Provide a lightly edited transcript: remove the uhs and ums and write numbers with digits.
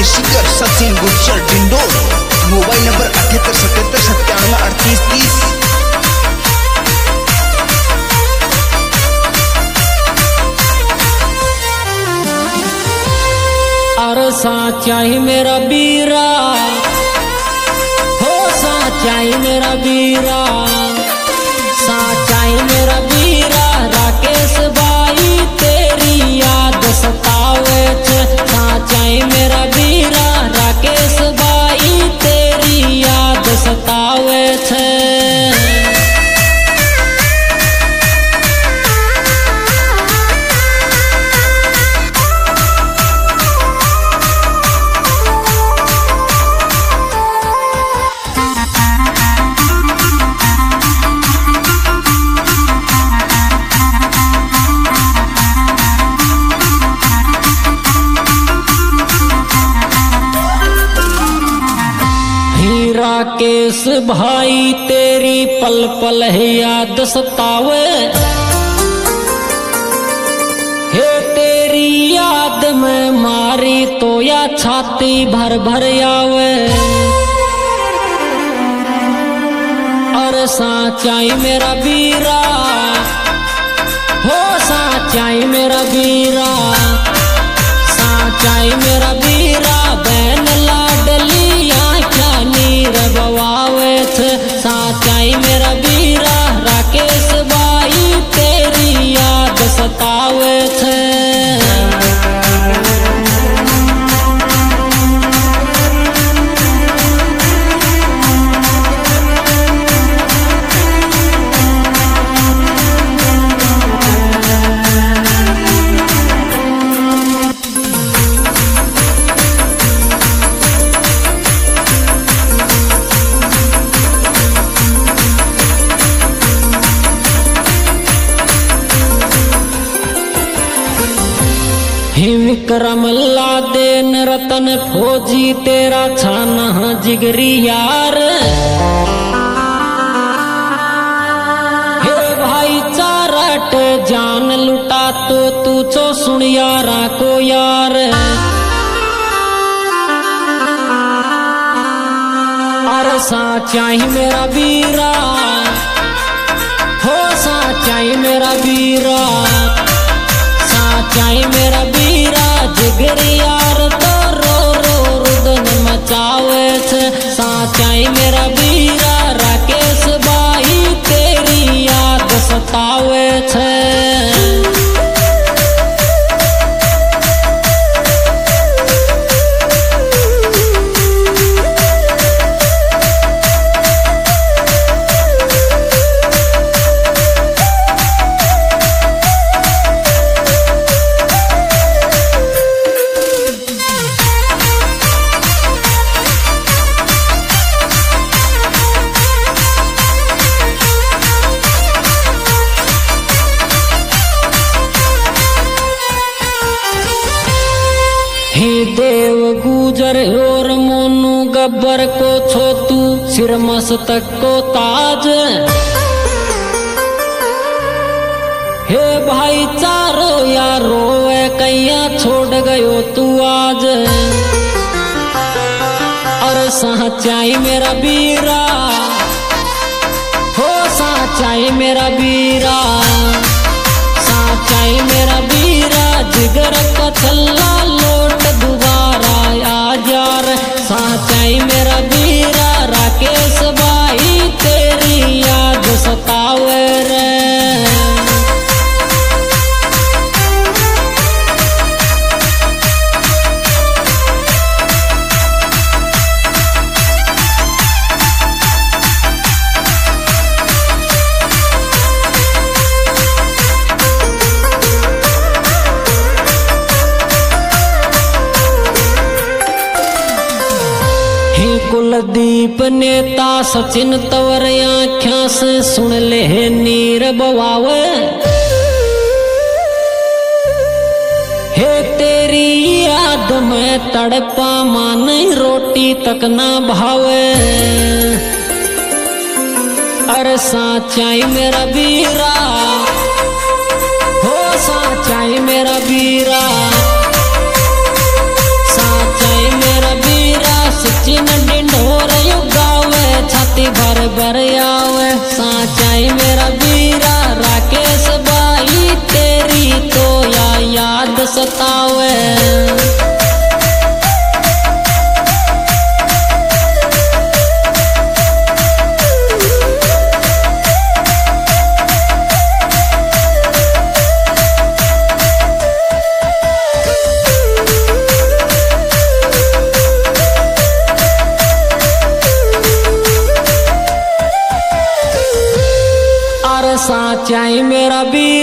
के singer Sachin Gurjar Dindor. Mobile number 7877973830। अरे साचा ही मेरा बीरा हो, साचा ही मेरा बीरा, साचा ही मेरा बीरा। राकेश भाई तेरी याद सतावे छे, साचा ही मेरा बीरा। राकेश भाई तेरी याद सतावे छे। राकेश भाई तेरी पल पल है याद सतावे, हे तेरी याद में मारी तो या छाती भर भर आवे। अरे साचा ही मेरा बीरा हो, साचा ही मेरा बीरा, साचा ही मेरा बीरा। बहन लाडली नीर बवावे थे, साचा ही मेरा बीरा। राकेश भाई तेरी याद सतावे थे। विक्रम लादेन रतन फौजी तेरा छाना जिगरी यार, हे भाईचारा टे जान लुटा तो तू चो सुन यारा को यार। अरे साचा ही मेरा बीरा हो, साचा ही मेरा बीरा, साचा ही मेरा बीरा। जिगरी यार तो रो रो रुदन मचावे छे, साचा ही मेरा बीरा। राकेश भाई तेरी याद सतावे छे। देव गुजर और मोनू गब्बर को छोटू सिर मस्तक को ताज, हे भाईचारो यारो वे कैया छोड़ गयो तू आज। अरे साचा ही मेरा बीरा हो, साचा ही मेरा बीरा, साचा ही मेरा बीरा। जिगर का छल्ला लोट दोबारा आ यार, साचा ही मेरा बीरा। राकेश भाई तेरी याद सतावे रे। कुलदीप नेता सचिन तवर आख्या से सुन ले नीर बवावे, हे तेरी याद में तड़पा मान रोटी तक ना भावे। अरे साचा ही मेरा बीरा हो, साचा ही मेरा बीरा, साचा ही मेरा साचाई मेरा वीरा